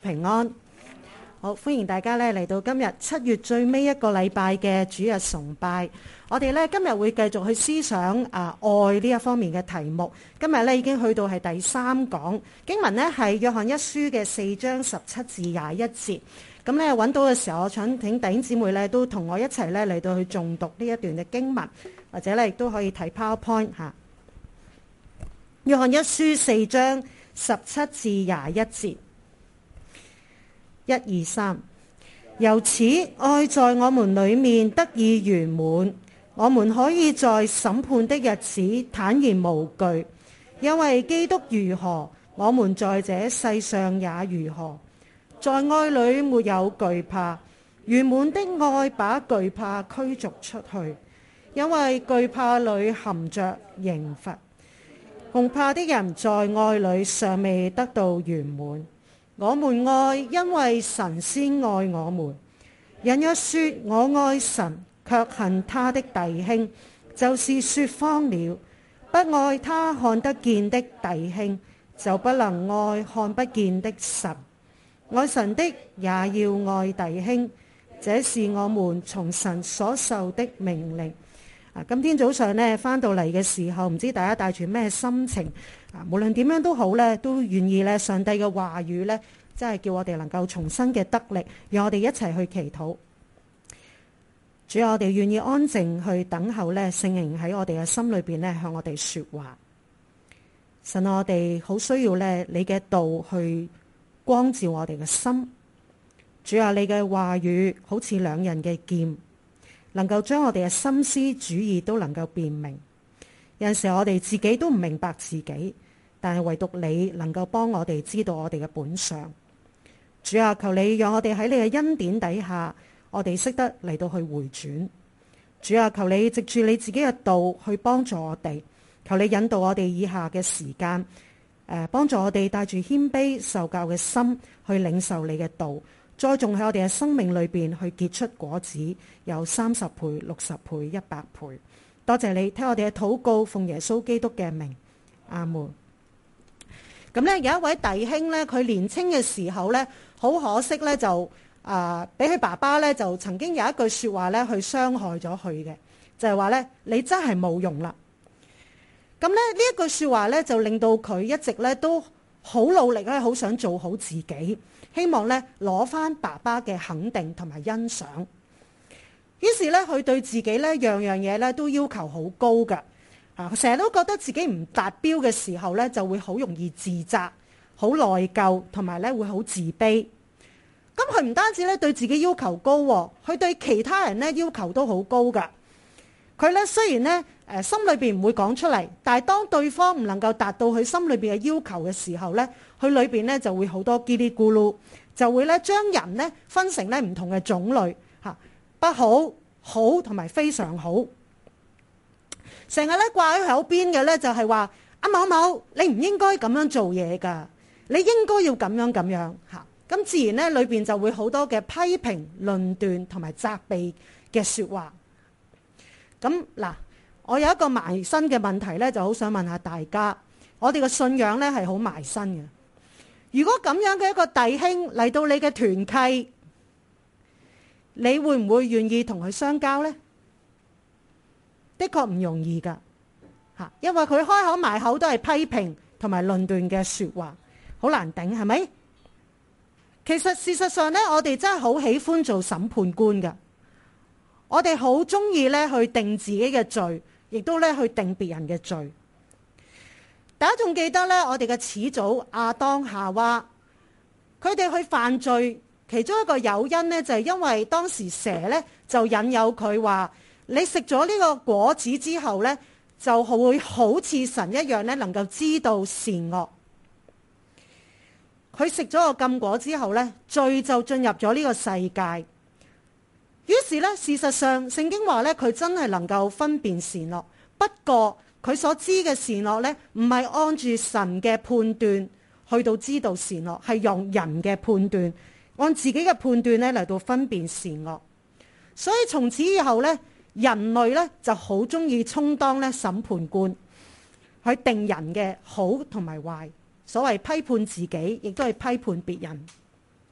平安。好，歡迎大家咧嚟到今日7月最尾一個禮拜嘅主日崇拜。我哋咧今日會繼續去思想愛呢一方面嘅題目。今日咧已經去到係第3講，經文呢係約翰一書嘅4章17至21節。咁咧揾到嘅時候，我想請弟兄姊妹咧都同我一齊咧嚟到去誦讀呢一段嘅經文，或者咧亦都可以睇 PowerPoint 嚇。約翰一書4章17至21節。1、2、3，由此愛在我們裏面得以圓滿，我們可以在審判的日子坦然無懼，因為基督如何，我們在這世上也如何。在愛裏沒有懼怕，圓滿的愛把懼怕驅逐出去，因為懼怕裏含着刑罰。恐怕的人在愛裏尚未得到圓滿。我們愛，因為神先愛我們。人若說我愛神，卻恨他的弟兄，就是說謊了。不愛他看得見的弟兄，就不能愛看不見的神。愛神的也要愛弟兄，這是我們從神所受的命令。今天早上呢返到嚟嘅時候，唔知大家帶住咩心情？無論點樣都好呢，都願意呢上帝嘅話語呢，真係叫我哋能夠重新嘅得力，讓我哋一齊去祈禱。主啊，我哋願意安靜去等候呢聖靈喺我哋嘅心裏邊呢向我哋說話。神啊，我哋好需要呢你嘅道去光照我哋嘅心。主啊，你嘅話語好似兩刃嘅劍，能夠將我哋嘅心思主意都能夠辨明。有陣時我哋自己都唔明白自己，但係唯獨你能夠幫我哋知道我哋嘅本相。主啊，求你讓我哋喺你嘅恩典底下，我哋識得嚟到去回轉。主啊，求你藉住你自己嘅道去幫助我哋，求你引導我哋以下嘅時間，幫助我哋帶住謙卑受教嘅心去領受你嘅道，栽種喺我哋嘅生命裏邊去結出果子，有30倍、60倍、100倍。多謝你聽我哋嘅禱告，奉耶穌基督嘅名，阿門。咁呢有一位弟兄呢，佢年青嘅時候呢，好可惜呢，就俾佢爸爸呢，就曾經有一句說話呢，去傷害咗佢嘅，就係話呢：「你真係冇用啦。」咁呢一句說話呢，就令到佢一直呢都好努力咧，好想做好自己，希望呢攞翻爸爸嘅肯定同埋欣賞。於是呢，佢對自己呢樣樣嘢呢都要求好高㗎。成日都覺得自己唔達標嘅時候呢，就會好容易自責、好內疚，同埋呢會好自卑。咁佢唔單止呢對自己要求高，佢對其他人呢要求都好高㗎。佢呢雖然呢心裏邊唔會講出嚟，但係當對方唔能夠達到佢心裏邊嘅要求嘅時候呢，佢裏邊呢就會好多嘰哩咕嚕，就會呢將人呢分成呢唔同嘅種類，不好、好同埋非常好。成日咧掛喺口邊嘅咧就係話阿某某，你唔應該咁樣做嘢噶，你應該要咁樣咁樣吓。咁自然咧裏邊就會好多嘅批評、論斷同埋責備嘅說話。咁嗱，我有一個埋身嘅問題咧，就好想問下大家，我哋嘅信仰咧係好埋身嘅。如果咁樣嘅一個弟兄嚟到你嘅團契，你會唔會願意同佢相交呢？的確唔容易噶，因為佢開口埋口都係批評同埋論斷嘅說話，好難頂，係咪？其實事實上呢，我哋真係好喜歡做審判官噶，我哋好中意咧去定自己嘅罪，亦都咧去定別人嘅罪。大家仲記得咧，我哋嘅始祖亞當夏娃，佢哋去犯罪，其中一個誘因呢，就係因為當時蛇咧就引誘佢話，你食咗呢個果子之後呢，就會好似神一樣呢，能夠知道善惡。佢食咗個禁果之後呢，罪就進入咗呢個世界。於是呢，事實上聖經話呢，佢真係能夠分辨善惡。不過佢所知嘅善惡呢，唔係按住神嘅判斷去到知道善惡，係用人嘅判斷，按自己嘅判斷呢嚟到分辨善惡。所以從此以後呢，人類咧就好中意充當咧審判官，去定人嘅好同埋壞，所謂批判自己，亦都係批判別人。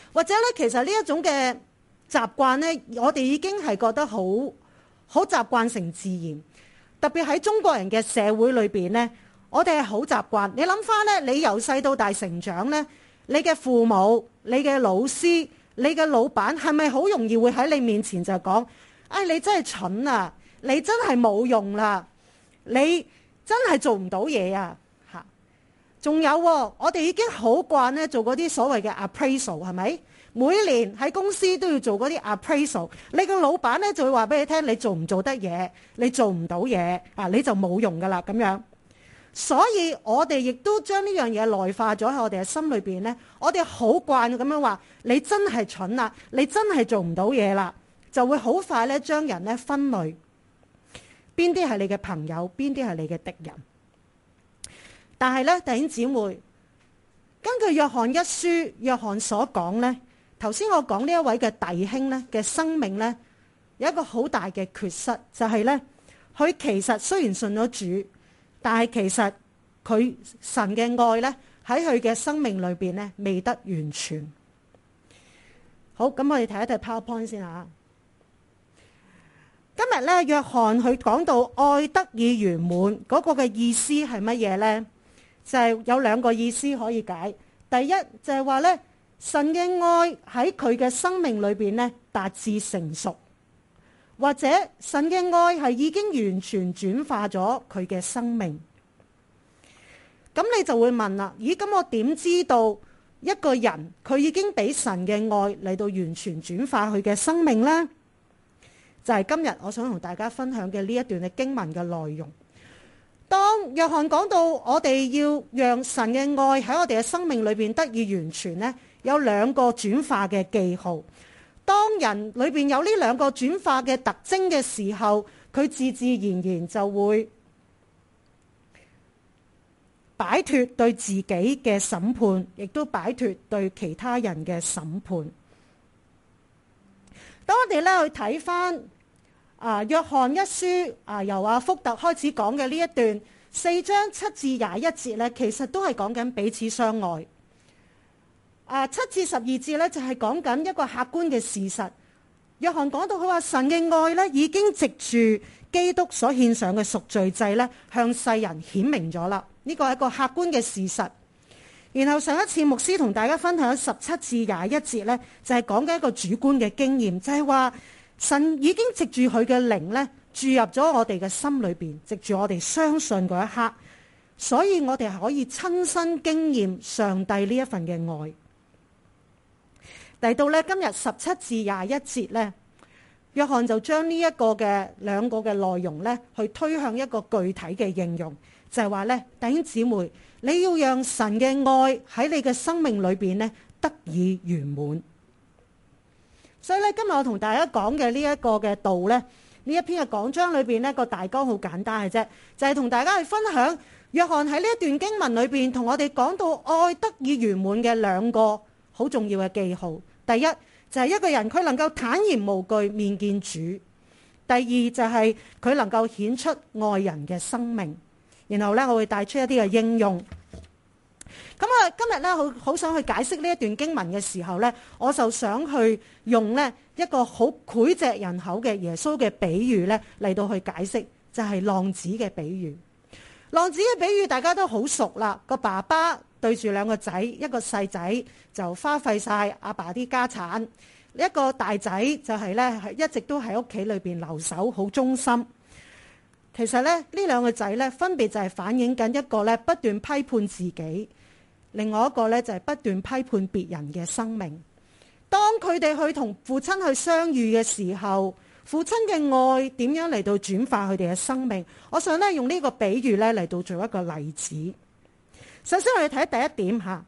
或者咧，其實呢一種嘅習慣咧，我哋已經係覺得好習慣成自然。特別喺中國人嘅社會裏邊咧，我哋係好習慣。你諗翻咧，你由細到大成長咧，你嘅父母、你嘅老師、你嘅老闆，係咪好容易會喺你面前就講：哎，你真係蠢啊！你真係冇用啦！你真係做唔到嘢啊！嚇，仲有我哋已經好慣咧做嗰啲所謂嘅 appraisal， 係咪？每年喺公司都要做嗰啲 appraisal， 你個老闆咧就會話俾你聽，你做唔做得嘢，你做唔到嘢啊，你就冇用噶啦咁樣。所以我哋亦都將呢樣嘢內化咗喺我哋嘅心裏邊咧，我哋好慣咁樣話，你真係蠢啦，你真係做唔到嘢啦，就會好快咧將人咧分類，邊啲係你嘅朋友，邊啲係你嘅敵人。但係咧，弟兄姊妹，根據約翰一書，約翰所講咧。頭先我講呢一位嘅弟兄咧嘅生命咧，有一個好大嘅缺失，就係咧，佢其實雖然信咗主，但係其實佢神嘅愛咧喺佢嘅生命裏邊咧未得完全。好，咁我哋睇一睇 PowerPoint 先吓。今日咧，約翰佢講到愛得以圓滿嗰個嘅意思係乜嘢咧？就係有兩個意思可以解。第一就係話咧。神嘅愛喺佢嘅生命裏邊咧達至成熟，或者神嘅愛係已經完全轉化咗佢嘅生命。咁你就會問啦，咦？咁我點知道一個人佢已經俾神嘅愛嚟到完全轉化佢嘅生命呢？就係今日我想同大家分享嘅呢一段嘅經文嘅內容。當約翰講到我哋要讓神嘅愛喺我哋嘅生命裏邊得以完全呢，有兩個轉化嘅記號。當人裏邊有呢兩個轉化嘅特徵嘅時候，佢自自然然就會擺脫對自己嘅審判，亦都擺脫對其他人嘅審判。當我哋咧去睇翻約翰一書由福特開始講嘅呢一段4章7至21節咧，其實都係講緊彼此相愛。7至12節咧就係講緊一個客觀嘅事實。約翰講到佢話神嘅愛咧已經藉住基督所獻上嘅贖罪祭咧向世人顯明咗啦，呢個係一個客觀嘅事實。然後上一次牧師同大家分享17至21節咧，就係講緊一個主觀嘅經驗，就係話神已經藉住佢嘅靈咧注入咗我哋嘅心裏邊，藉住我哋相信嗰一刻，所以我哋係可以親身經驗上帝呢一份嘅愛。嚟到咧今日17至21節咧，約翰就將呢一個嘅兩個嘅內容咧，去推向一個具體嘅應用，就係話咧，弟兄姊妹，你要讓神嘅愛喺你嘅生命裏邊咧得以圓滿。所以咧，今日我同大家講嘅呢一個嘅道咧，呢一篇嘅講章裏邊呢個大綱好簡單嘅啫，就係同大家去分享約翰喺呢一段經文裏邊同我哋講到愛得以圓滿嘅兩個好重要嘅記號。第一就係一個人佢能夠坦然無懼面見主，第二就係佢能夠顯出愛人嘅生命。然後咧，我會帶出一啲嘅應用。咁今日咧好想去解釋呢一段經文嘅時候咧，我就想去用呢一個好膾炙人口嘅耶穌嘅比喻咧嚟到去解釋，就係浪子嘅比喻。浪子嘅比喻大家都好熟啦，個爸爸對住兩個仔，一個細仔就花費晒阿爸啲家產，一個大仔就係咧一直都喺屋企裏邊留守，好忠心。其實咧呢兩個仔咧分別就係反映緊一個咧不斷批判自己，另外一個咧就係不斷批判別人嘅生命。當佢哋去同父親去相遇嘅時候，父親嘅愛點樣嚟到轉化佢哋嘅生命？我想咧用呢個比喻咧嚟到做一個例子。首先我哋睇第一點吓，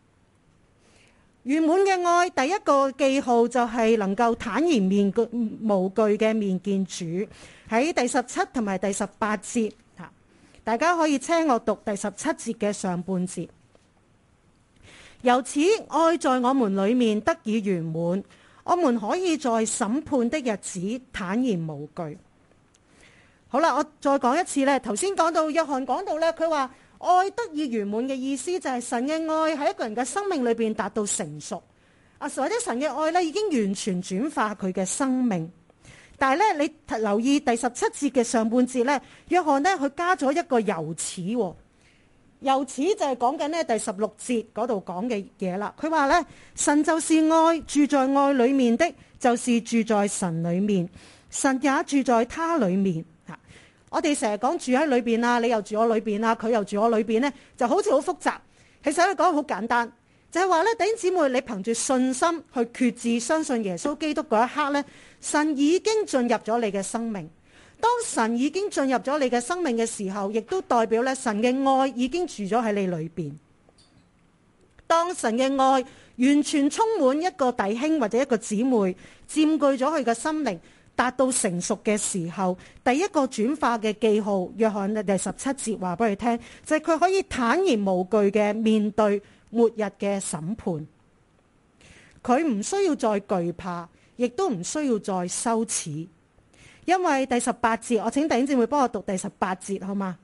圓滿嘅愛第一個記號就係能夠坦然無懼嘅面見主。喺第17同埋第18節，大家可以聽我讀第17節嘅上半節。由此愛在我們裏面得以圓滿，我們可以在審判的日子坦然無懼。好啦，我再講一次咧。頭先講到約翰講到咧，佢話愛得以圓滿嘅意思就係神嘅愛喺一個人嘅生命裏邊達到成熟。 或者神嘅愛咧已經完全轉化佢嘅生命。但係咧，你留意第17節嘅上半節咧，約翰咧佢加咗一個由此，由此就係講緊咧第16節嗰度講嘅嘢啦。佢話咧，神就是愛，住在愛裏面的，就是住在神裏面，神也住在他裏面。我哋成日講住喺裏邊啊，你又住我裏邊啊，佢又住我裏邊咧，就好似好複雜。其實佢講好簡單。就係話咧，弟兄姊妹，你憑住信心去決志相信耶穌基督嗰一刻咧，神已經進入咗你嘅生命。當神已經進入咗你嘅生命嘅時候，亦都代表咧神嘅愛已經住咗喺你裏邊。當神嘅愛完全充滿一個弟兄或者一個姊妹，佔據咗佢嘅心靈，達到成熟嘅時候，第一個轉化嘅記號，約翰第17節話俾佢聽，就係佢可以坦然無懼嘅面對末日嘅審判，佢唔需要再懼怕，亦都唔需要再羞恥，因為第18節，我請弟兄姊妹幫我讀第18節好嗎？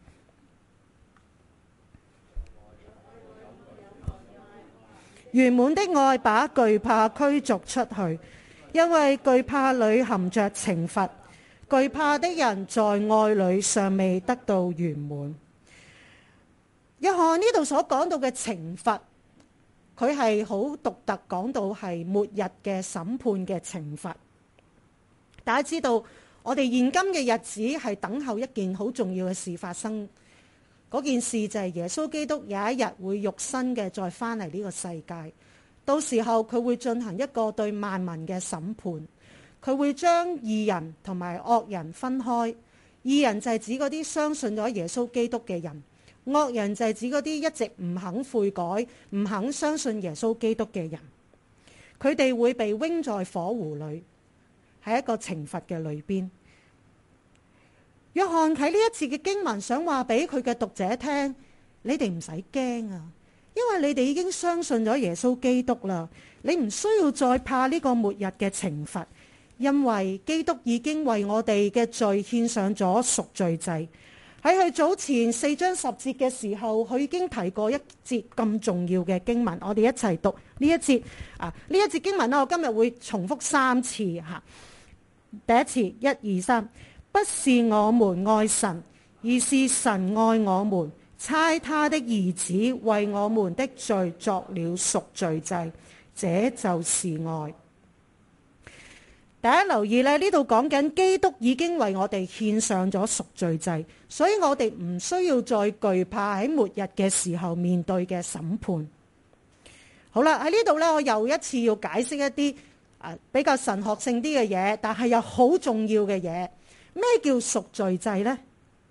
圓滿的愛把懼怕驅逐出去，因為懼怕裏含着懲罰，懼怕的人在愛裏尚未得到圓滿。約翰呢度所講到嘅懲罰，佢係好獨特，講到係末日嘅審判嘅懲罰。大家知道，我哋現今嘅日子係等候一件好重要嘅事發生。嗰件事就係耶穌基督有一日會肉身嘅再返嚟呢個世界。到時候佢會進行一個對萬民嘅審判，佢會將義人同埋惡人分開。義人就係指嗰啲相信咗耶穌基督嘅人。惡人就係指嗰啲一直唔肯悔改、唔肯相信耶穌基督嘅人，佢哋會被扔在火湖裏，喺一個懲罰嘅裏邊。約翰喺呢一節嘅經文想話俾佢嘅讀者聽，你哋唔使驚啊，因為你哋已經相信咗耶穌基督啦，你唔需要再怕呢個末日嘅懲罰，因為基督已經為我哋嘅罪獻上咗贖罪祭。喺佢早前4章10節嘅時候，佢已經提過一節咁重要嘅經文，我哋一齊讀呢一節呢一節經文我今日會重複3次吓。第一次1、2、3，不是我們愛神，而是神愛我們，差他的兒子為我們的罪作了贖罪祭，這就是愛。大家留意咧，呢度講緊基督已經為我哋獻上咗贖罪祭，所以我哋唔需要再懼怕喺末日嘅時候面對嘅審判。好啦，喺呢度咧，我又一次要解釋一啲比較神學性啲嘅嘢，但係又好重要嘅嘢。咩叫贖罪祭呢？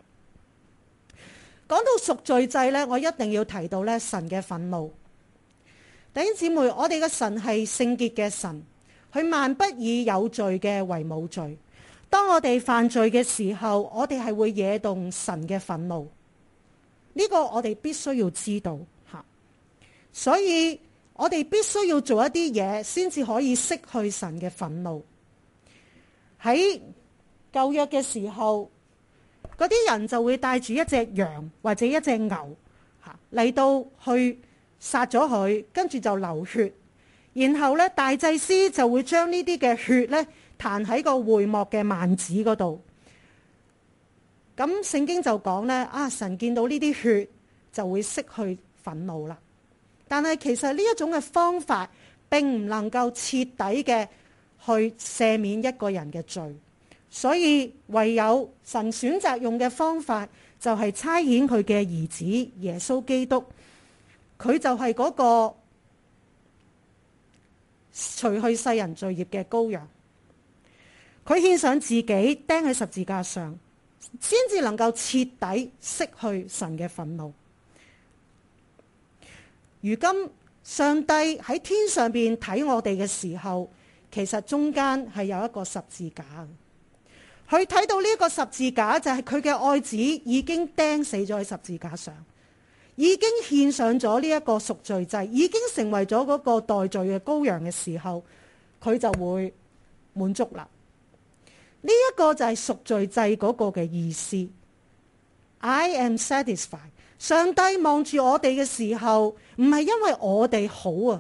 講到贖罪祭咧，我一定要提到咧神嘅憤怒。弟兄姊妹，我哋嘅神係聖潔嘅神。佢萬不以有罪嘅為冇罪。當我哋犯罪嘅時候，我哋係會惹動神嘅憤怒。呢個我哋必須要知道吓。所以我哋必須要做一啲嘢，先至可以釋去神嘅憤怒。喺舊約嘅時候，嗰啲人就會帶住一隻羊或者一隻牛嚟到去殺咗佢，跟住就流血。然後咧，大祭司就會將呢啲嘅血咧彈喺個會幕嘅幔子嗰度。咁聖經就講咧，神見到呢啲血就會釋去憤怒啦。但係其實呢一種嘅方法並唔能夠徹底嘅去赦免一個人嘅罪，所以唯有神選擇用嘅方法就係差遣佢嘅兒子耶穌基督，佢就係嗰個除去世人罪孽嘅羔羊，佢獻上自己釘喺十字架上，先至能夠徹底釋去神嘅憤怒。如今上帝喺天上邊睇我哋嘅時候，其實中間係有一個十字架。佢睇到呢個十字架就係佢嘅愛子已經釘死咗喺十字架上，已經獻上咗呢一個贖罪祭，已經成為咗嗰個代罪嘅羔羊嘅時候，佢就會滿足啦。呢一個就係贖罪祭嗰個嘅意思。I am satisfied。上帝望住我哋嘅時候，唔係因為我哋好啊，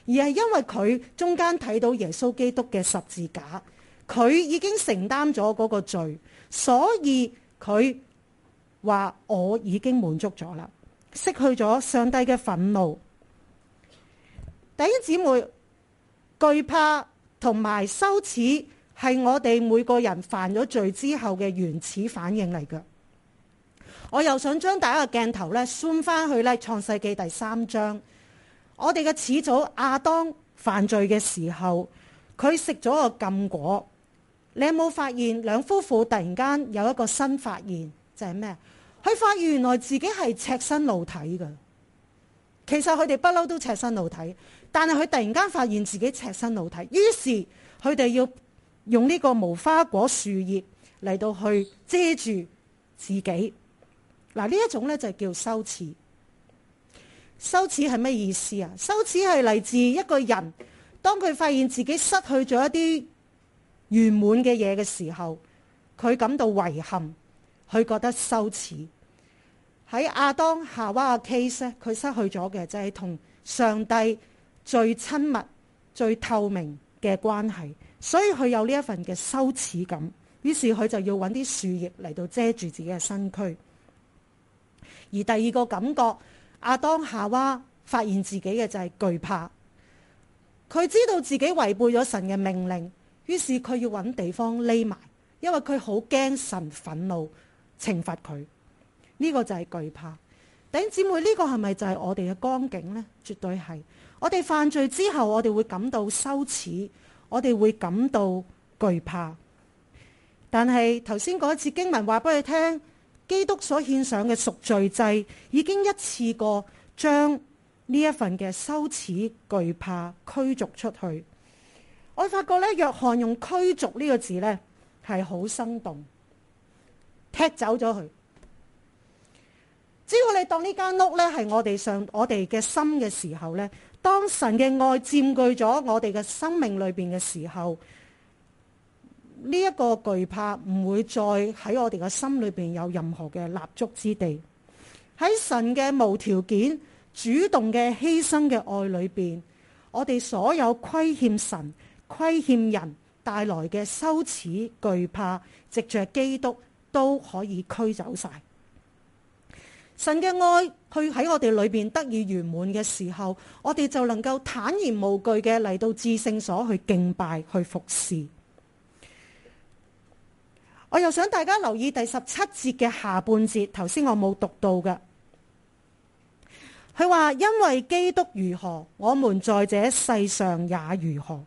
而係因為佢中間睇到耶穌基督嘅十字架，佢已經承擔咗嗰個罪，所以佢話我已經滿足咗啦，失去咗上帝嘅憤怒。弟兄姊妹，懼怕同埋羞恥係我哋每個人犯咗罪之後嘅原始反應嚟嘅。我又想將大家嘅鏡頭zoom翻去創世記第3章，我哋嘅始祖亞當犯罪嘅時候，佢食咗個禁果。你有冇發現兩夫婦突然間有一個新發現，就係咩？佢發現原來自己係赤身露體嘅。其實佢哋不嬲都赤身露體，但係佢突然間發現自己赤身露體，於是佢哋要用呢個無花果樹葉嚟到去遮住自己。嗱，呢一種就叫羞恥。羞恥係咩意思啊？羞恥係嚟自一個人，當佢發現自己失去咗一啲圓滿嘅嘢嘅時候，佢感到遺憾，佢覺得羞恥。喺亞當夏娃嘅 case 佢失去咗嘅就係同上帝最親密、最透明嘅關係，所以佢有呢一份嘅羞恥感，於是佢就要揾啲樹葉嚟到遮住自己嘅身軀。而第二個感覺，亞當夏娃發現自己嘅就係懼怕，佢知道自己違背咗神嘅命令，於是佢要揾地方匿埋，因為佢好驚神憤怒懲罰佢。呢個就係懼怕。弟兄姊妹，呢個係咪就係我哋嘅光景呢？絕對係。我哋犯罪之後，我哋會感到羞恥，我哋會感到懼怕。但係頭先嗰一次經文話俾你聽，基督所獻上嘅贖罪祭已經一次過將呢一份嘅羞恥、懼怕驅逐出去。我發覺約翰用驅逐呢個字係好生動，踢走咗佢。只要你當呢間屋係我哋嘅心嘅時候，當神嘅愛佔據咗我哋嘅生命裏邊嘅時候，呢一個懼怕唔會再喺我哋嘅心裏邊有任何嘅立足之地。喺神嘅無條件主動嘅犧牲嘅愛裏邊，我哋所有虧欠神、虧欠人帶來嘅羞恥、懼怕，藉着基督都可以驅走晒。神嘅愛去喺我哋裏邊得以圓滿嘅時候，我哋就能夠坦然無懼嘅嚟到至聖所去敬拜、去服侍。我又想大家留意第17節嘅下半節，頭先我冇讀到嘅。佢話因為基督如何，我們在這世上也如何。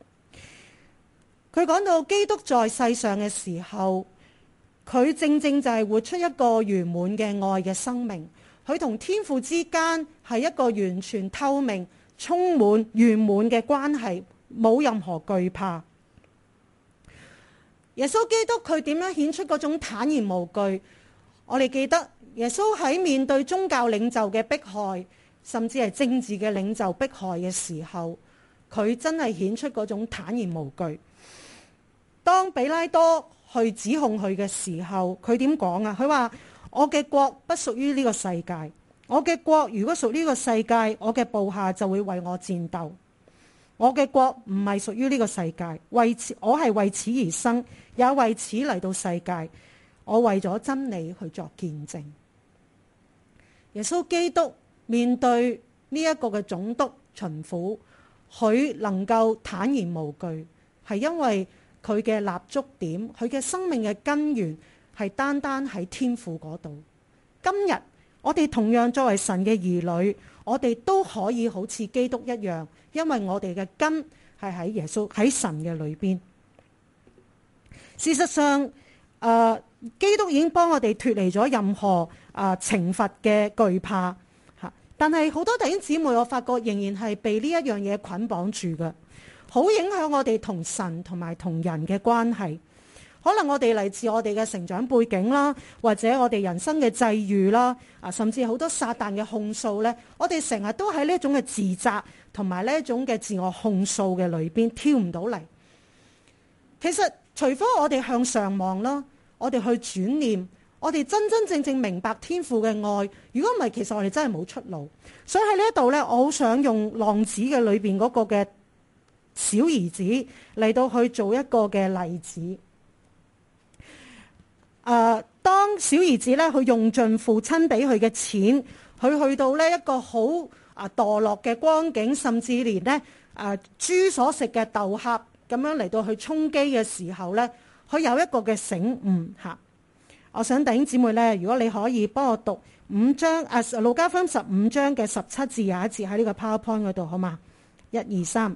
佢講到基督在世上嘅時候，佢正正就係活出一個圓滿嘅愛嘅生命，佢同天父之間係一個完全透明、充滿圓滿嘅關係，冇任何懼怕。耶穌基督佢點樣顯出嗰種坦然無懼？我哋記得耶穌喺面對宗教領袖嘅迫害，甚至係政治嘅領袖迫害嘅時候，佢真係顯出嗰種坦然無懼。當彼拉多去指控佢嘅時候，佢點講啊？佢話我嘅國不屬於呢個世界，我嘅國如果屬於呢個世界，我嘅部下就會為我戰鬥。我嘅國唔係屬於呢個世界，我係為此而生，也為此嚟到世界。我為咗真理去作見證。耶穌基督面對呢一個嘅總督巡撫，佢能夠坦然無懼，係因為佢嘅立足點，佢嘅生命嘅根源係單單喺天父嗰度。今日我哋同樣作為神嘅兒女，我哋都可以好似基督一樣，因為我哋嘅根係喺耶穌喺神嘅裏邊。事實上，基督已經幫我哋脫離咗任何懲罰嘅懼怕吓，但係好多弟兄姊妹，我發覺仍然係被呢一樣嘢捆綁住嘅。好影響我哋同神同埋同人嘅關係。可能我哋嚟自我哋嘅成長背景啦，或者我哋人生嘅際遇啦，甚至好多撒旦嘅控訴呢，我哋成日都喺呢一種嘅自責同埋呢一種嘅自我控訴嘅裏邊跳唔到嚟。其實除非我哋向上望啦，我哋去轉念， 我哋真真正正明白天父嘅愛。如果唔係，其實我哋真係冇出路。所以喺呢一度呢，我好想用浪子嘅裏邊嗰個嘅小兒子嚟到去做一個嘅例子。當小兒子咧，佢用盡父親俾佢嘅錢，佢去到呢一個好墮落嘅光景，甚至連呢豬所食嘅豆殼咁樣嚟到去充飢嘅時候呢，佢有一個嘅醒悟吓。我想弟兄姊妹呢，如果你可以幫我讀5章路加福音15章嘅17至21節喺呢個 PowerPoint 嗰度，好嘛？1、2、3。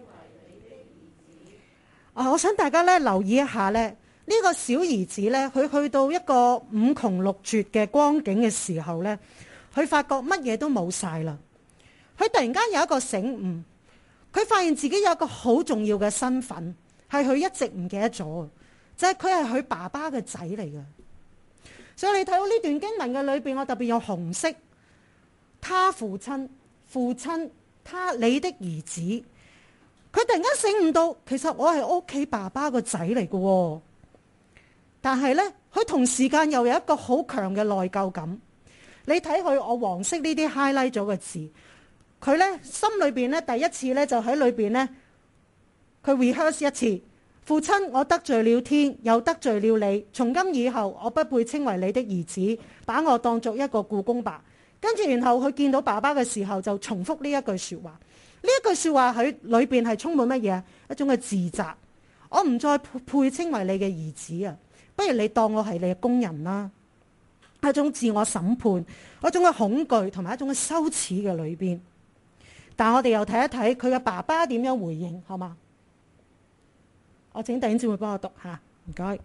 我想大家呢留意一下呢。呢個小兒子呢，佢去到一個五窮六絕嘅光景嘅時候呢，佢發覺乜嘢都冇晒啦。佢突然間有一個醒悟，佢發現自己有一個好重要嘅身份，係佢一直唔記得咗，就係佢係佢爸爸嘅仔嚟嘅。所以你睇到呢段經文嘅裏邊，我特別有紅色，他父親，他你的兒子。佢突然間醒悟到，其實我係屋企爸爸個仔嚟嘅。但係呢，佢同時間又有一個好強嘅內疚感。你睇佢，我黃色呢啲 highlight 咗嘅字，佢呢心裏邊呢，第一次呢就喺裏邊呢，佢 rehearse 一次。父親，我得罪了天，又得罪了你。從今以後，我不配稱為你的兒子，把我當作一個僱工吧。跟住然後佢見到爸爸嘅時候，就重複呢一句說話。呢一句說話喺裏邊係充滿乜嘢？一種嘅自責。我唔再配稱為你嘅兒子啊！不如你當我係你嘅工人啦，一種自我審判，一種嘅恐懼同埋一種嘅羞恥嘅裏邊。但我哋又睇一睇佢嘅爸爸點樣回應，好嘛？我請弟兄姊妹幫我讀吓，唔該。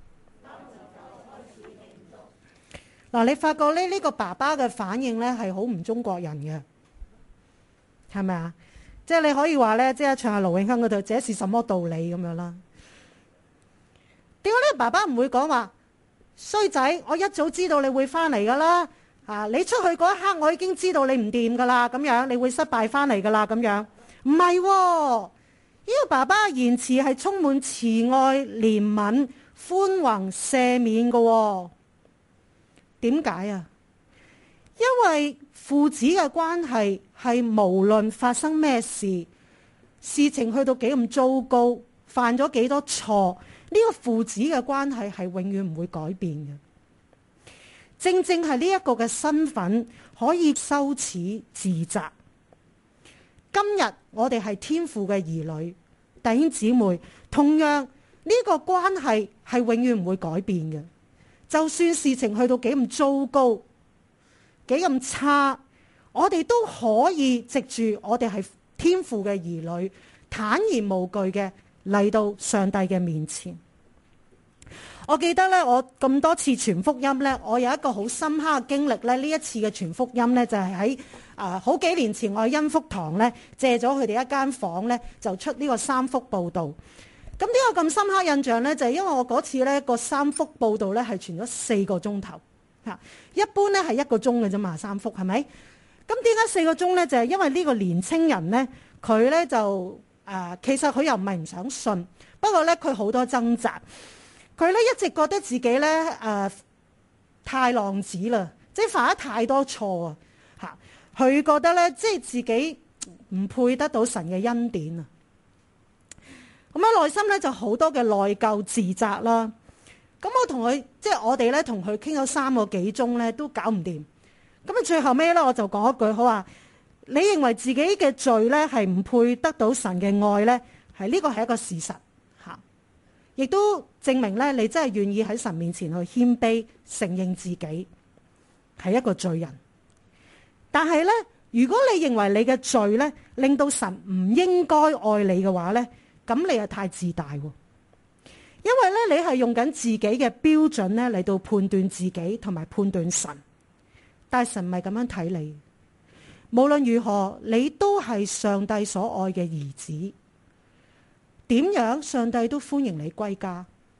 嗱，你發覺呢個爸爸嘅反應呢係好唔中國人嘅，係咪啊？即係你可以話呢，即係唱下盧永亨嗰度，這是什麼道理咁樣啦？點解呢個爸爸唔會講話衰仔？我一早知道你會翻嚟噶啦，你出去嗰一刻我已經知道你唔掂噶啦，咁樣你會失敗翻嚟噶啦，咁樣唔係喎。呢個爸爸嘅言辭係充滿慈愛、憐憫、寬宏、赦免嘅喎。點解啊？因為父子嘅關係係無論發生咩事，事情去到幾咁糟糕，犯咗幾多錯，呢個父子嘅關係係永遠唔會改變嘅。正正係呢一個嘅身份可以羞恥自責。今日我哋係天父嘅兒女，弟兄姊妹，同樣呢個關係係永遠唔會改變嘅。就算事情去到幾咁糟糕，幾咁差，我哋都可以藉住我哋係天父嘅兒女，坦然無懼嘅嚟到上帝嘅面前。我記得咧，我咁多次傳福音咧，我有一個好深刻嘅經歷咧。呢一次嘅傳福音咧，就係喺好幾年前，我喺恩福堂咧借咗佢哋一間房咧，就出呢個三福報道。咁點解咁深刻印象咧？就係因為我嗰次咧個三福報道咧係傳咗4個鐘頭嚇，一般咧係1個鐘嘅啫嘛，三福係咪？咁點解4個鐘咧？就係因為呢個年青人咧，佢咧就其實佢又唔係唔想信，不過咧佢好多掙扎。佢咧一直覺得自己咧太浪子啦，即係犯咗太多錯啊！嚇，佢覺得咧即係自己唔配得到神嘅恩典啊！咁喺內心咧就好多嘅內疚自責啦。咁我同佢即係我哋咧同佢傾咗3個幾鐘咧都搞唔掂。咁啊最後尾咧我就講一句，好話你認為自己嘅罪咧係唔配得到神嘅愛咧，係呢個係一個事實。亦都證明咧，你真係願意喺神面前去謙卑，承認自己係一個罪人。但係咧，如果你認為你嘅罪咧令到神唔應該愛你嘅話咧，咁你係太自大喎。因為咧，你係用緊自己嘅標準咧嚟到判斷自己同埋判斷神，但係神唔係咁樣睇你。無論如何，你都係上帝所愛嘅兒子。點樣上帝都歡迎你歸家。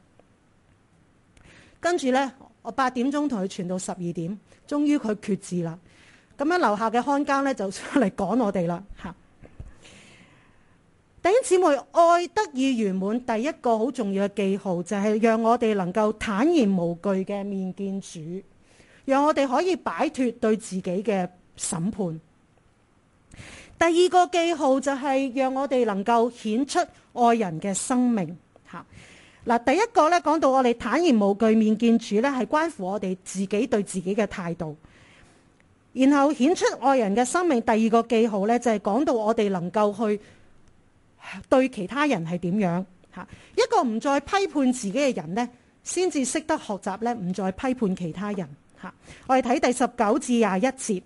跟住呢，我8點鐘同佢傳到12點，終於佢決志啦。咁樣樓下嘅看更呢，就出嚟趕我哋啦嚇。 弟兄姊妹，愛得以圓滿，第一個好重要嘅記號就係讓我哋能夠坦然無懼嘅面見主，讓我哋可以擺脫對自己嘅審判。第二個記號就係讓我哋能夠顯出愛人嘅生命。嗱，第一個咧講到我哋坦然無懼面見主咧，係關乎我哋自己對自己嘅態度。然後顯出愛人嘅生命，第二個記號咧就係講到我哋能夠去對其他人係點樣。一個唔再批判自己嘅人咧，先至識得學習咧唔再批判其他人。我哋睇第19至21節，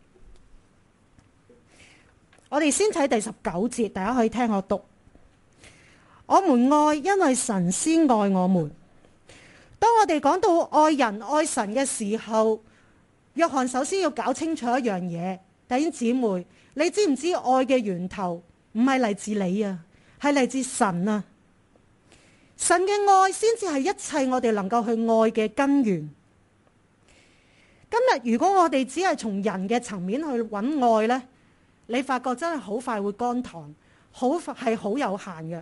我哋先睇第19節，大家可以聽我讀。我們愛，因為神先愛我們。當我哋講到愛人愛神嘅時候，約翰首先要搞清楚一樣嘢，弟兄姊妹，你知唔知愛嘅源頭唔係嚟自你啊，係嚟自神啊。神嘅愛先至係一切我哋能夠去愛嘅根源。今日如果我哋只係從人嘅層面去揾愛呢，你發覺真係好快會乾塘，係好有限嘅。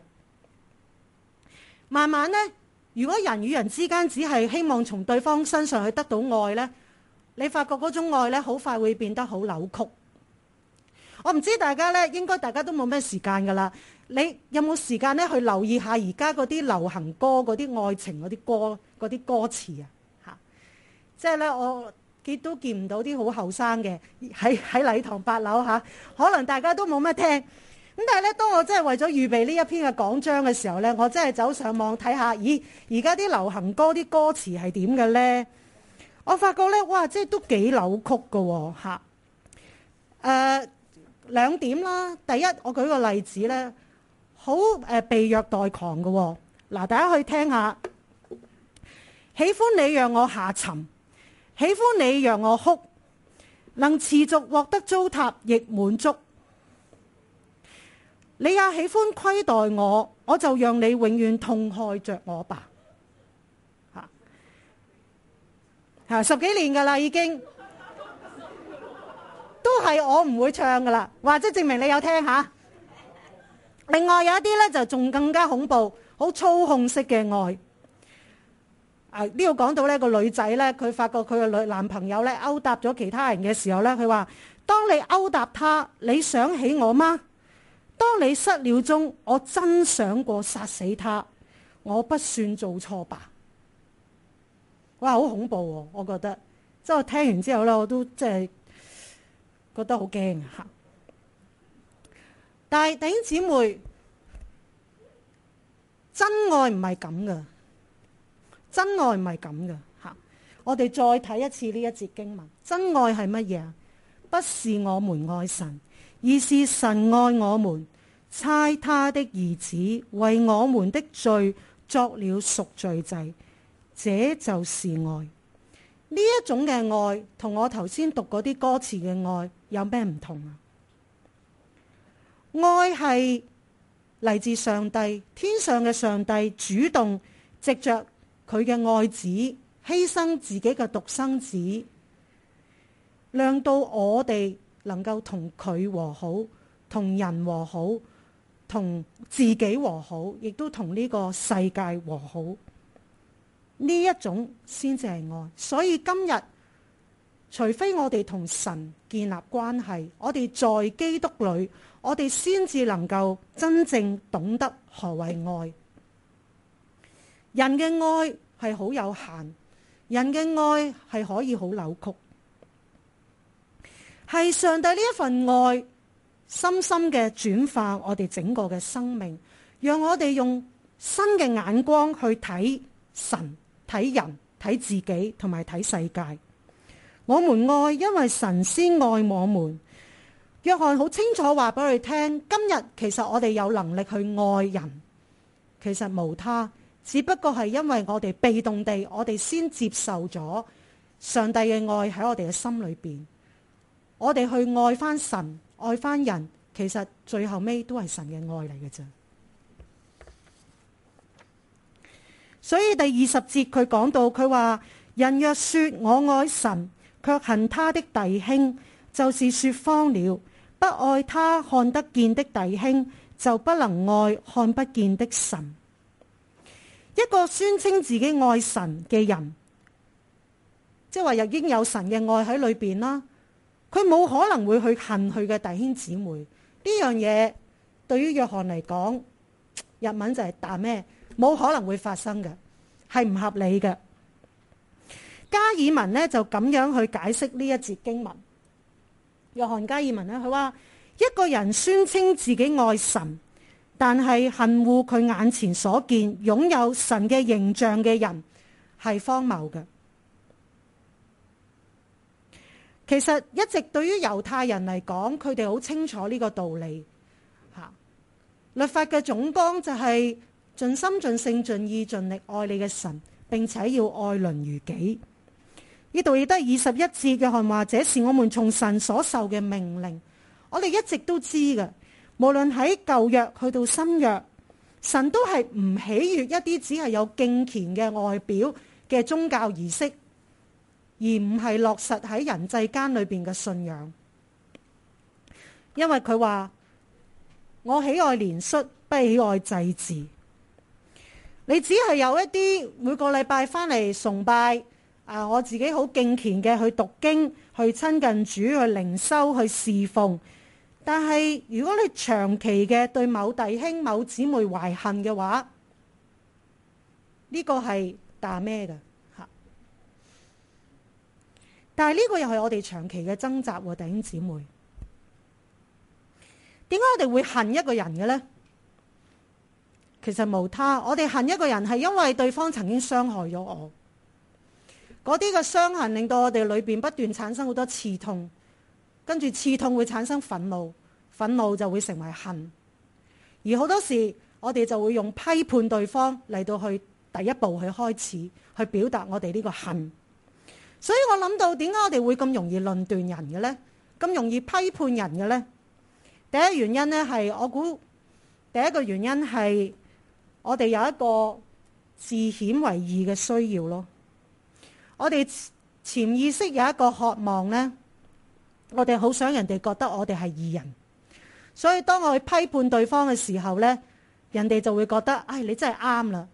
慢慢呢，如果人與人之間只係希望從對方身上去得到愛呢，你發覺嗰種愛呢，好快會變得好扭曲。我唔知大家呢，應該大家都冇咩時間噶啦。你有冇時間呢去留意下而家嗰啲流行歌嗰啲愛情嗰啲歌嗰啲歌詞啊？嚇，即係呢，我都見唔到啲好後生嘅喺禮堂8樓嚇，可能大家都冇乜聽。咁但係咧，當我真係為咗預備呢一篇嘅講章嘅時候咧，我真係走上網睇下，咦，而家啲流行歌啲歌詞係點嘅咧？我發覺咧，哇，即係都幾扭曲㗎喎嚇。兩點啦，第一，我舉個例子咧，好被虐待狂㗎喎。嗱，大家去聽下，喜歡你讓我下沉，喜歡你讓我哭，能持續獲得糟蹋亦滿足。你也喜歡虧待我，我就讓你永遠痛害着我吧。10幾年噶啦，已經都係我唔會唱噶啦，或者證明你有聽下。另外有一啲咧就仲更加恐怖，好操控式嘅愛。呢度講到呢個女仔咧，佢發覺佢嘅男朋友咧勾搭咗其他人嘅時候咧，佢話：當你勾搭他，你想起我嗎？當你失了蹤，我真想過殺死他，我不算做錯吧？哇，好恐怖喎！我覺得，即係我聽完之後咧，我都即係覺得好驚嚇。但係弟兄姊妹，真愛唔係咁噶，真愛唔係咁噶嚇。我哋再睇一次呢一節經文，真愛係乜嘢啊？不是我們愛神，而是神愛我們，差他的兒子為我們的罪作了贖罪祭，這就是愛。呢一種嘅愛同我頭先讀嗰啲歌詞嘅愛有咩唔同啊？愛係嚟自上帝，天上嘅上帝主動藉着佢嘅愛子犧牲自己嘅獨生子，讓到我哋能夠同佢和好，同人和好，同自己和好，亦都同呢個世界和好。呢一種先至係愛。所以今日除非我哋同神建立關係，我哋在基督裏，我哋先至能夠真正懂得何謂愛。人嘅愛係好有限，人嘅愛係可以好扭曲，係上帝呢一份愛深深嘅轉化我哋整個嘅生命，讓我哋用新嘅眼光去睇神、睇人、睇自己同埋睇世界。我們愛，因為神先愛我們。約翰好清楚話俾我哋聽，今日其實我哋有能力去愛人，其實無他，只不過係因為我哋被動地，我哋先接受咗上帝嘅愛喺我哋嘅心裏邊，我哋去愛翻神、愛翻人，其實最後尾都係神嘅愛嚟嘅啫。所以第20節佢講到，佢話人若說我愛神，卻恨他的弟兄，就是說謊了。不愛他看得見的弟兄， 就不能愛看不見的神。一個宣稱自己愛神嘅人，即係話已經有神嘅愛喺裏邊啦，佢冇可能會去恨佢嘅弟兄姊妹。呢樣嘢對於約翰嚟講，日文就係打咩，冇可能會發生嘅，係唔合理嘅。加爾文呢就咁樣去解釋呢一節經文。約翰加爾文呢，佢話一個人宣稱自己愛神，但係恨惡佢眼前所見擁有神嘅形象嘅人，係荒謬嘅。其實一直對於猶太人嚟講，佢哋好清楚呢個道理。律法嘅總綱就係盡心盡性盡意盡力愛你嘅神，並且要愛鄰如己。呢度亦都係21節，約翰話這是我們從神所受嘅命令。我哋一直都知嘅，無論喺舊約去到新約，神都係唔喜悅一啲只係有敬虔嘅外表嘅宗教儀式，而唔係落實喺人際間裏邊嘅信仰。因為佢話我喜愛憐恤，不喜愛祭祀。你只係有一啲每個禮拜翻嚟崇拜，我自己好敬虔嘅去讀經、去親近主、去靈修、去侍奉。但係如果你長期嘅對某弟兄、某姊妹懷恨嘅話，呢個係打咩嘅吓？但係呢個又係我哋長期嘅掙扎喎，弟兄姊妹。點解我哋會恨一個人嘅呢？其實無他，我哋恨一個人係因為對方曾經傷害咗我。嗰啲嘅傷痕令到我哋裏邊不斷產生好多刺痛，跟住刺痛會產生憤怒，憤怒就會成為恨。而好多時我哋就會用批判對方嚟到去第一步去開始去表達我哋呢個恨。所以我諗到點解我哋會咁容易論斷人嘅呢？咁容易批判人嘅呢？第一原因呢，係我估第一個原因係我哋有一個自顯為義嘅需要咯。我哋潛意識有一個渴望呢，我哋好想人哋覺得我哋係義人，所以當我去批判對方嘅時候呢，人哋就會覺得唉，你真係啱啦。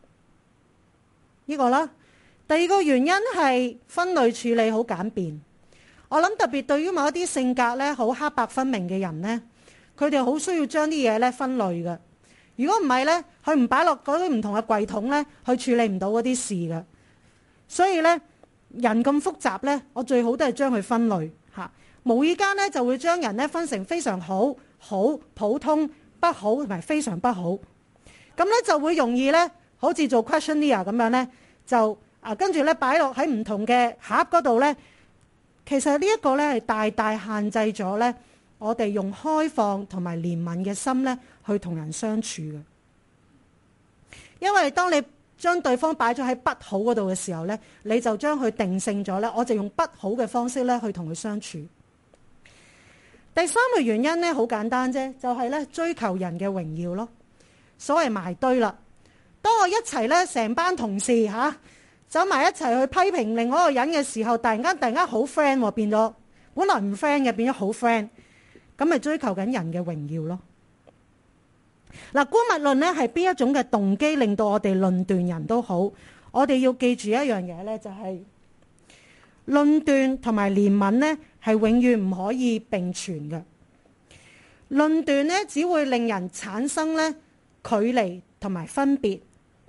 呢個啦。第二個原因係分類處理好簡便。我諗特別對於某一啲性格咧好黑白分明嘅人呢，佢哋好需要將啲嘢咧分類嘅。如果唔係呢，佢唔擺落嗰啲唔同嘅櫃桶呢，佢處理唔到嗰啲事嘅。所以呢，人咁複雜呢，我最好都係將佢分類嚇。無意間呢，就會將人呢分成非常好、好、普通、不好同埋非常不好。咁呢就會容易呢，好似做 questionnaire 咁樣呢，就跟住呢擺落喺唔同嘅盒嗰度呢。其實呢一個呢係大大限制咗呢，我哋用開放同埋憐憫嘅心呢去同人相處嘅。因為當你將對方擺咗喺不好嗰度嘅時候呢，你就將佢定性咗呢，我就用不好嘅方式呢去同佢相處。第三個原因呢，好簡單啫，就係呢追求人嘅榮耀咯。所謂埋堆啦，當我一齊呢成班同事走埋一齊去批評另外一個人嘅時候，突然間好 friend 喎，變咗本來唔 friend 嘅變咗好 friend， 咁咪追求緊人嘅榮耀咯。嗱，姑勿論呢係邊一種嘅動機令到我哋論斷人都好，我哋要記住一樣嘢呢，就係論斷同埋憐憫呢係永遠唔可以並存嘅。論斷呢只會令人產生呢距離同埋分別。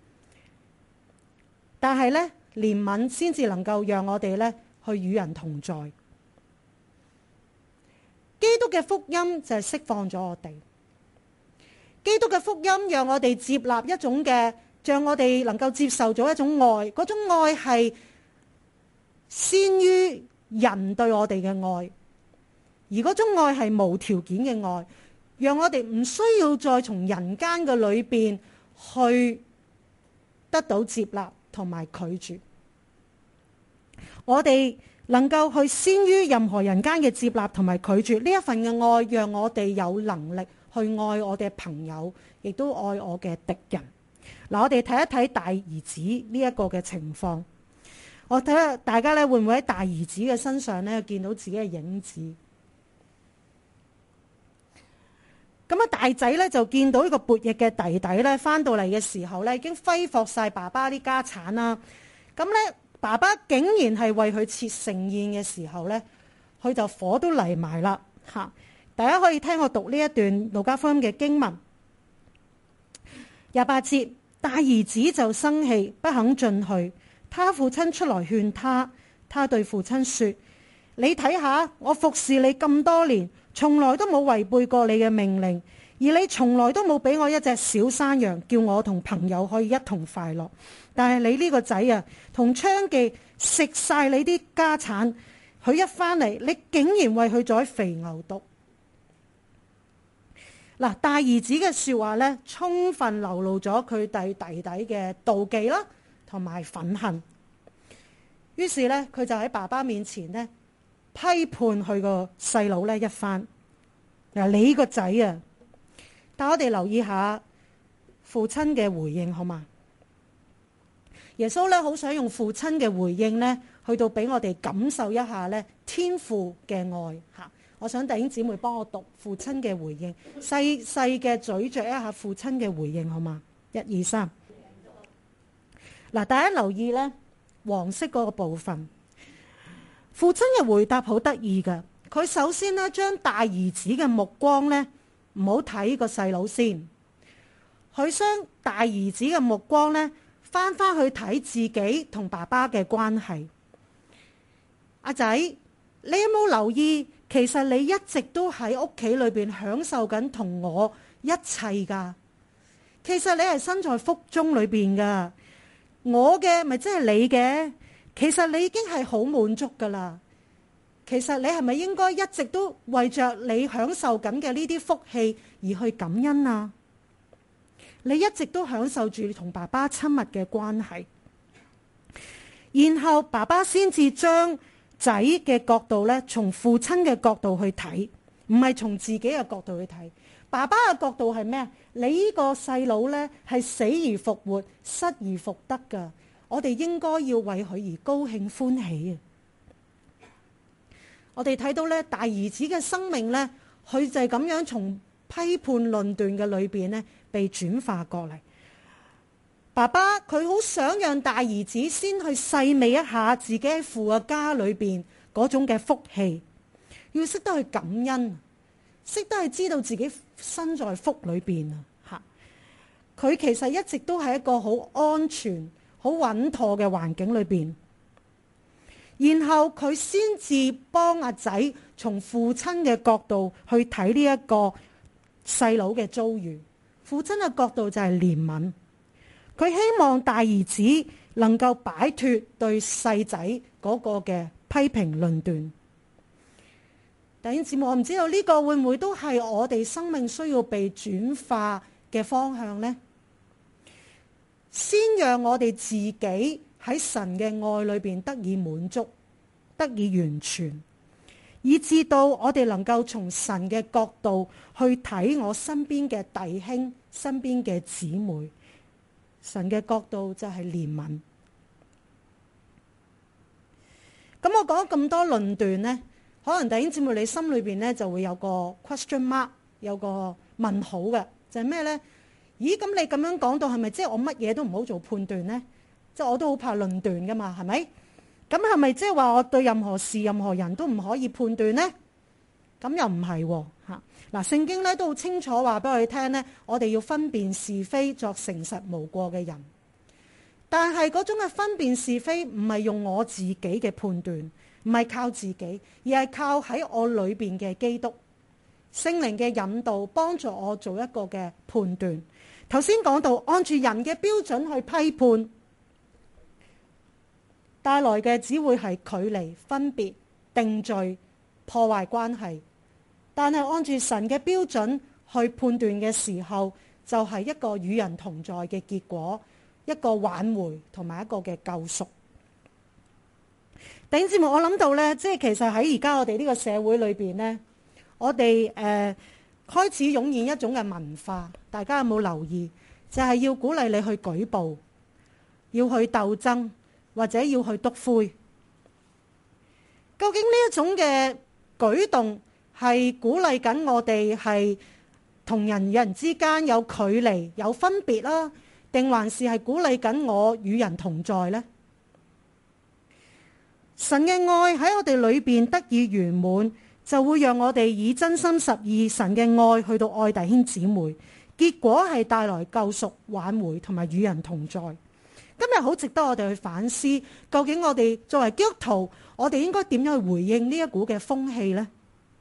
但係呢，憐憫先至能夠讓我哋呢去與人同在。基督嘅福音就係釋放咗我哋。基督嘅福音讓我哋接納一種嘅，讓我哋能夠接受咗一種愛。嗰種愛係先於人對我哋嘅愛，而嗰種愛係無條件嘅愛，讓我哋唔需要再從人間嘅裏邊去得到接納同埋拒絕。我哋能夠去先於任何人間嘅接納同埋拒絕，呢一份嘅愛讓我哋有能力去愛我哋朋友，亦都愛我嘅敵人。嗱，我哋睇一睇大兒子呢一個嘅情況，我睇下大家咧會唔會喺大兒子嘅身上咧見到自己嘅影子。 咁大仔咧就見到呢個悖逆嘅弟弟咧翻到嚟嘅時候咧，已經揮霍晒爸爸啲家產啦。咁咧爸爸竟然係為佢設盛宴嘅時候咧，佢就火都嚟埋啦嚇。大家可以聽我讀呢一段路加福音嘅經文28節，大兒子就生氣，不肯進去。他父親出來勸他，他對父親說：你睇下，我服侍你咁多年，從來都冇違背過你嘅命令，而你從來都冇俾我一隻小山羊，叫我同朋友可以一同快樂。但係你呢個仔啊，同娼妓食晒你啲家產，佢一翻嚟，你竟然為佢宰肥牛犢。嗱，大兒子嘅說話咧，充分流露咗佢對弟弟嘅妒忌啦，同埋憤恨。於是咧，佢就喺爸爸面前咧批判佢個細佬咧一番。嗱，你個仔啊！但我哋留意下父親嘅回應好嘛？耶穌咧好想用父親嘅回應咧，去到俾我哋感受一下咧天父嘅愛吓。我想弟兄姊妹幫我讀父親嘅回應，細細嘅咀嚼一下父親嘅回應好嘛？1、2、3。嗱，大家留意咧黃色嗰個部分，父親嘅回答好得意㗎。佢首先咧將大兒子嘅目光咧唔好睇個細佬先，佢將大兒子嘅目光咧翻去睇自己同爸爸嘅關係。阿仔，你有冇留意？其實你一直都喺屋企裏邊享受緊同我一切噶。其實你係身在福中裏邊噶，我嘅咪即係你嘅。其實你已經係好滿足噶啦。其實你係咪應該一直都為着你享受緊嘅呢啲福氣而去感恩啊？你一直都享受住同爸爸親密嘅關係，然後爸爸先至將仔嘅角度咧，從父親嘅角度去睇，唔係從自己嘅角度去睇。爸爸嘅角度係咩？你呢個細佬咧係死而復活、失而復得噶，我哋應該要為佢而高興歡喜啊！我哋睇到咧大兒子嘅生命咧，佢就係咁樣從批判論斷嘅裏邊咧被轉化過嚟。爸爸佢好想讓大兒子先去細味一下自己喺父嘅家裏邊嗰種嘅福氣，要識得去感恩，識得去知道自己身在福裏邊啊！吓，佢其實一直都係一個好安全、好穩妥嘅環境裏邊，然後佢先至幫阿仔從父親嘅角度去睇呢一個細佬嘅遭遇。父親嘅角度就係憐憫。佢希望大兒子能夠擺脫對細仔嗰個嘅批評論斷。弟兄姊妹，我唔知道呢個會唔會都係我哋生命需要被轉化嘅方向呢？先讓我哋自己喺神嘅愛裏邊得以滿足，得以完全，以至到我哋能夠從神嘅角度去睇我身邊嘅弟兄、身邊嘅姊妹。神嘅角度就係憐憫。咁我講咗咁多論斷呢，可能弟兄姊妹你心裏邊呢就會有個 question mark， 有個問號嘅，就係咩呢？咦，咁你咁樣講到係咪即係我乜嘢都唔好做判斷呢？即係我都好怕論斷噶嘛，係咪？咁係咪即係話我對任何事、任何人都唔可以判斷呢？咁又唔係喎。嗱，聖經咧都好清楚話俾我哋聽呢，我哋要分辨是非，作誠實無過嘅人。但係嗰種嘅分辨是非唔係用我自己嘅判斷，唔係靠自己，而係靠喺我裏邊嘅基督聖靈嘅引導，幫助我做一個嘅判斷。頭先講到按住人嘅標準去批判，帶來嘅只會係距離、分別、定罪、破壞關係。但係按住神嘅標準去判斷嘅時候，就係一個與人同在嘅結果，一個挽回同埋一個嘅救贖。弟兄姊妹，我諗到呢，即係其實喺而家我哋呢個社會裏邊呢，我哋開始湧現一種嘅文化，大家有冇留意？就係要鼓勵你去舉報，要去鬥爭，或者要去篤灰。究竟呢一種嘅舉動係鼓勵緊我哋係同人與人之間有距離、有分別啦，定還是係鼓勵緊我與人同在呢？神嘅愛喺我哋裏邊得以圓滿，就會讓我哋以真心實意神嘅愛去到愛弟兄姊妹，結果係帶來救贖、挽回同埋與人同在。今日好值得我哋去反思，究竟我哋作為基督徒，我哋應該點樣去回應呢一股嘅風氣呢？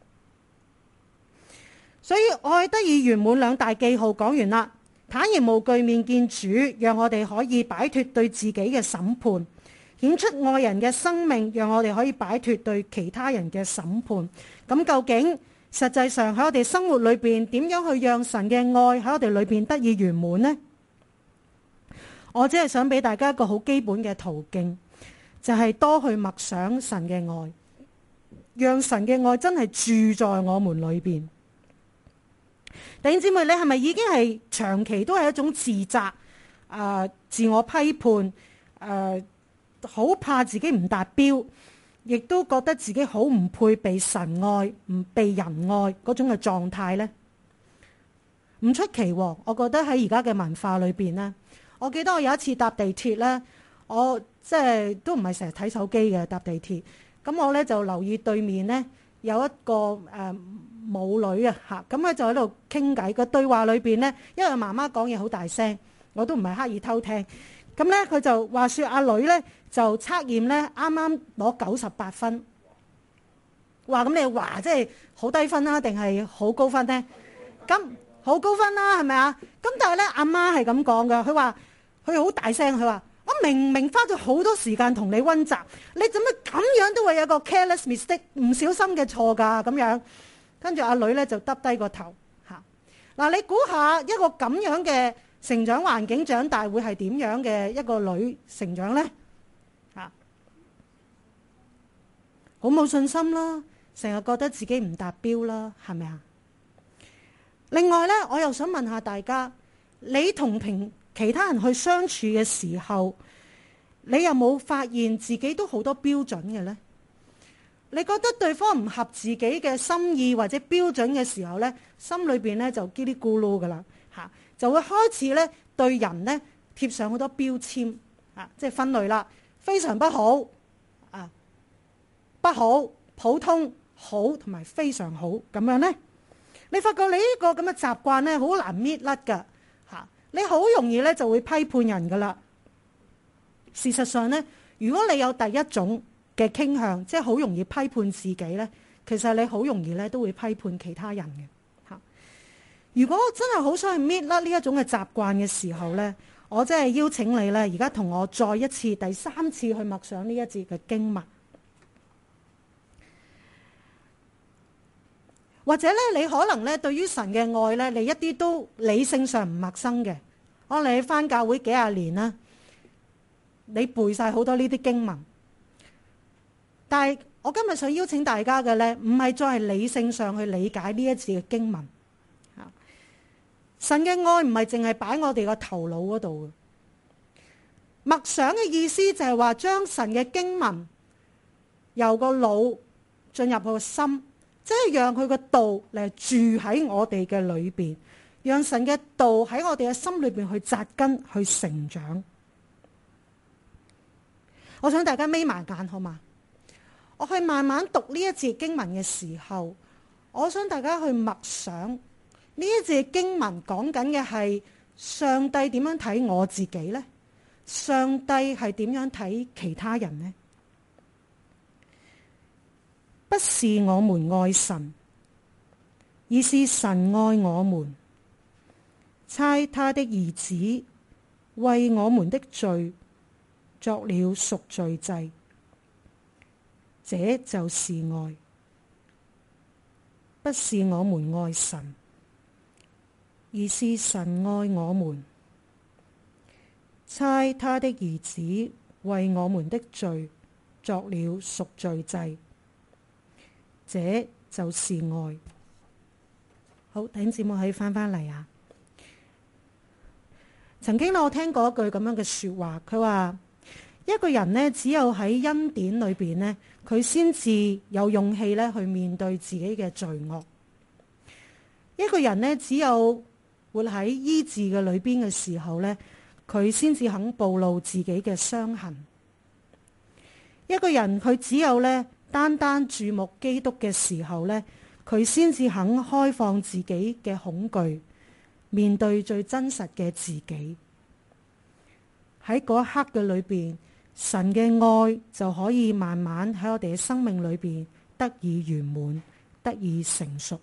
所以愛得以圓滿兩大記號講完啦，坦然無懼面見主，讓我哋可以擺脫對自己嘅審判，顯出愛人嘅生命，讓我哋可以擺脫對其他人嘅審判。咁究竟實際上喺我哋生活裏邊，點樣去讓神嘅愛喺我哋裏邊得以圓滿呢？我只係想俾大家一個好基本嘅途徑，就係多去默想神嘅愛，讓神嘅愛真係住在我們裏邊。弟兄姊妹，你係咪已經係長期都係一種自責、自我批判、好怕自己唔達標，亦都覺得自己好唔配被神愛、唔被人愛嗰種嘅狀態呢？唔出奇喎，我覺得喺而家嘅文化裏邊呢，我記得我有一次搭地鐵呢，我即係都唔係成日睇手機嘅搭地鐵，咁我呢就留意對面呢有一個母女啊嚇，咁佢就喺度傾偈，個對話裏邊呢，因為媽媽講嘢好大聲，我都唔係刻意偷聽，咁呢，佢就話説阿女呢就測驗呢啱啱攞98分，話咁你話即係好低分啦，定係好高分呢？咁好高分啦，係咪啊？咁但係咧，阿媽係咁講㗎，佢話佢好大聲，佢話我明明花咗好多時間同你溫習，你做乜咁樣都會有個 careless mistake 唔小心嘅錯㗎咁樣？跟住阿女咧就耷低個頭嚇。嗱，你估下一個咁樣嘅成長環境長大會係點樣嘅一個女成長咧？嚇，好冇信心啦，成日覺得自己唔達標啦，係咪啊？另外咧，我又想問下大家，你同其他人去相處嘅時候，你有冇發現自己都好多標準嘅呢？你覺得對方唔合自己嘅心意或者標準嘅時候呢，心裏邊呢就嘰哩咕嚕噶啦嚇，就會開始呢對人呢貼上好多標籤啊，即係分類啦，非常不好啊，不好、普通、好同埋非常好咁樣呢。你發覺你呢個咁嘅習慣呢，好難搣甩噶嚇，你好容易呢就會批判人噶啦。事實上呢，如果你有第一種嘅傾向，即係好容易批判自己呢，其實你好容易呢都會批判其他人嘅嚇。如果真係好想去搣甩呢一種嘅習慣嘅時候呢，我真係邀請你呢，而家同我再一次、第三次去默想呢一節嘅經文。或者咧，你可能咧對於神嘅愛咧，你一啲都理性上唔陌生嘅。可能你返教會幾廿年啦，你背晒好多呢啲經文。但係我今日想邀請大家嘅咧，唔係再係理性上去理解呢一節嘅經文。神嘅愛唔係淨係擺我哋個頭腦嗰度嘅。默想嘅意思就係話將神嘅經文由個腦進入個心。即係讓佢個道嚟住喺我哋嘅裏邊，讓神嘅道喺我哋嘅心裏邊去扎根、去成長。我想大家眯埋眼好嗎？我去慢慢讀呢一節經文嘅時候，我想大家去默想呢一節經文講緊嘅係上帝點樣睇我自己呢？上帝係點樣睇其他人呢？不是我們愛神，而是神愛我們，差他的兒子為我們的罪作了贖罪祭，這就是愛。不是我們愛神，而是神愛我們，差他的兒子為我們的罪作了贖罪祭。這就是愛。好，弟兄姊妹可以翻嚟啊！曾經我聽過一句咁樣嘅說話，佢話一個人呢，只有喺恩典裏邊呢，佢先至有勇氣咧去面對自己嘅罪惡。 一個人呢，只有活喺醫治嘅裏邊嘅時候呢，佢先至肯暴露自己嘅傷痕。一個人佢只有呢，單單注目基督嘅時候呢，佢先至肯開放自己嘅恐懼，面對最真實嘅自己。喺嗰一刻嘅裏邊，神嘅愛就可以慢慢喺我哋嘅生命裏邊得以圓滿，得以成熟。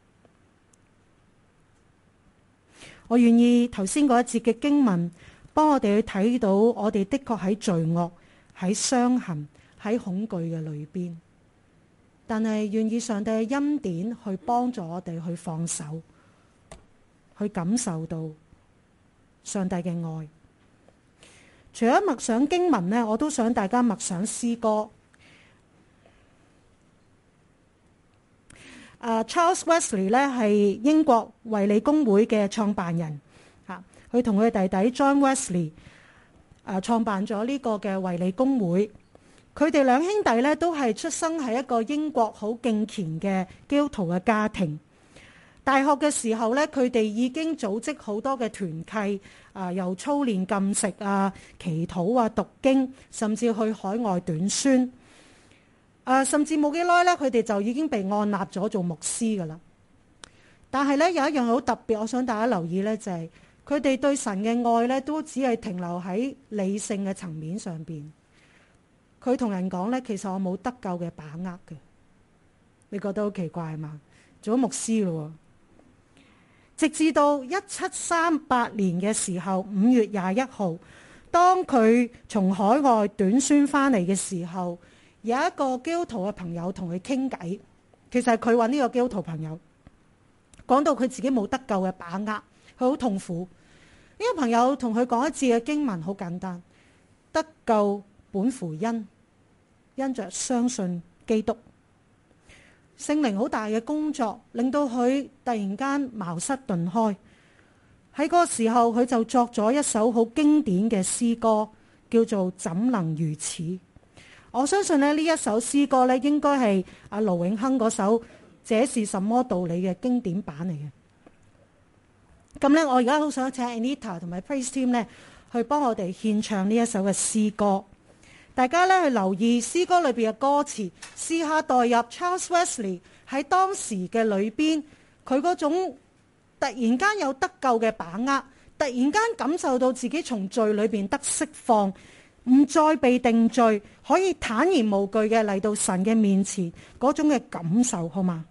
我願意頭先嗰一節嘅經文，幫我哋去睇到我哋的確喺罪惡、喺傷痕、喺恐懼嘅裏邊，但係願意上帝嘅恩典去幫助我哋去放手，去感受到上帝嘅愛。除咗默想經文呢，我都想大家默想詩歌。Charles Wesley 咧係英國衛理公會嘅創辦人，佢同佢弟弟 John Wesley 創辦咗呢個嘅衛理公會。佢哋兩兄弟咧都係出生喺一個英國好敬虔嘅基督徒嘅家庭。大學嘅時候咧，佢哋已經組織好多嘅團契，又操練禁食啊、祈禱啊、讀經，甚至去海外短宣。甚至冇幾耐咧，佢哋就已經被按立咗做牧師噶啦。但係咧有一樣好特別，我想大家留意咧，就係佢哋對神嘅愛咧，都只係停留喺理性嘅層面上邊。佢同人講咧，其實我冇得救嘅把握嘅。你覺得好奇怪嘛？做咗牧師咯，直至到1738年嘅時候，5月21號，當佢從海外短宣翻嚟嘅時候，有一個基督徒嘅朋友同佢傾偈。其實係佢揾呢個基督徒朋友，講到佢自己冇得救嘅把握，佢好痛苦。呢個朋友同佢講一次嘅經文好簡單：得救本乎恩，因着相信基督。聖靈好大嘅工作，令到佢突然間茅塞頓開。喺嗰個時候，佢就作咗一首好經典嘅詩歌，叫做《怎能如此》。我相信呢一首詩歌咧，應該係阿盧永亨嗰首《這是什麼道理》嘅經典版嚟嘅。咁呢，我而家好想請 Anita 同埋 Praise Team 呢去幫我哋獻唱呢一首嘅詩歌。大家咧去留意詩歌裏邊嘅歌詞，試下代入 Charles Wesley 喺當時嘅裏邊，佢嗰種突然間有得救嘅把握，突然間感受到自己從罪裏邊得釋放，唔再被定罪，可以坦然無懼嘅嚟到神嘅面前嗰種嘅感受，好嗎？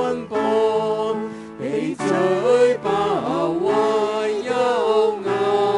被罪包圍，幽暗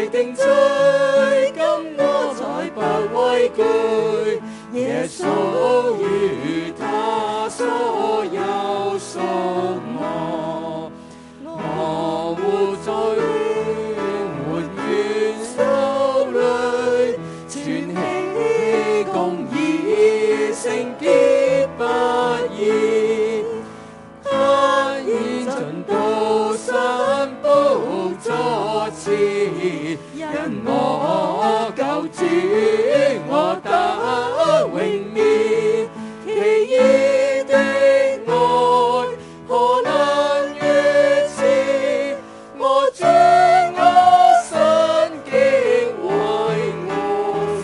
定罪，今我再不畏懼。耶穌與他所有屬我，我活在永活元首裏，傳起公義，聖潔不義。他已進到神寶座前，因我救主，我得榮冕。奇異的愛，何能如此？我主我神竟為我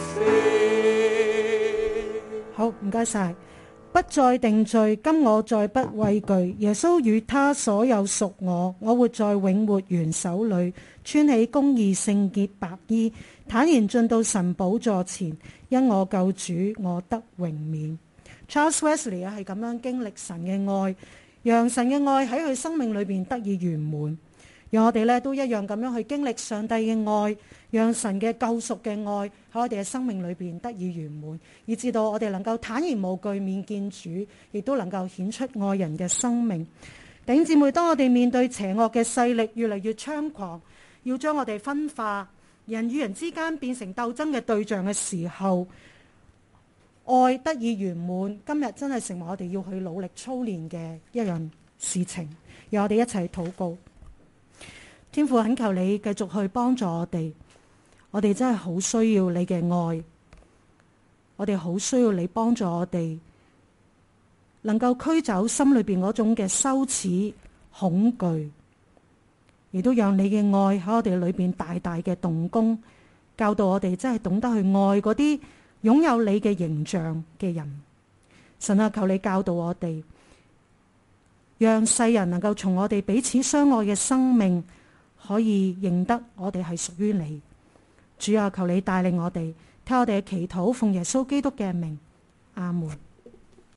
死。 好，唔該晒。不再定罪，今我再不畏懼。耶穌與他所有屬我，我活在永活元首裏，穿起公義聖潔白衣，坦然進到神寶座前，因我救主，我得榮冕。Charles Wesley 係咁樣經歷神嘅愛，讓神嘅愛喺佢生命裏邊得以圓滿。讓我哋都一樣咁樣去經歷上帝嘅愛，讓神嘅救贖嘅愛喺我哋嘅生命裏邊得以圓滿，以至到我哋能夠坦然無懼面見主，亦都能夠顯出愛人嘅生命。弟兄姊妹，當我哋面對邪惡嘅勢力越嚟越猖狂，要將我哋分化，人與人之間變成鬥爭嘅對象嘅時候，愛得以圓滿，今日真係成為我哋要去努力操練嘅一樣事情。讓我哋一齊禱告。天父，懇求你繼續去幫助我哋，我哋真係好需要你嘅愛，我哋好需要你幫助我哋，能夠驅走心裏邊嗰種嘅羞恥、恐懼，亦都讓你嘅愛喺我哋裏邊大大嘅動工，教導我哋真係懂得去愛嗰啲擁有你嘅形象嘅人。神啊，求你教導我哋，讓世人能夠從我哋彼此相愛嘅生命可以認得我哋係屬於你。主啊，求你帶領我哋，聽我哋嘅祈禱，奉耶穌基督嘅名，阿門。